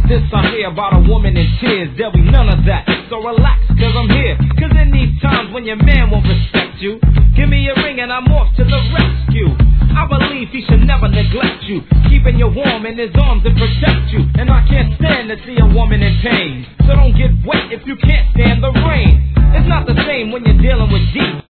this I hear about a woman in tears. There'll be none of that, so relax, cause I'm here. Cause in these times when your man won't respect you, give me a ring and I'm off to the rescue. I believe he should never neglect you, keeping you warm in his arms and protect you. And I can't stand to see a woman in pain, so don't get wet if you can't stand the rain. It's not the same when you're dealing with deep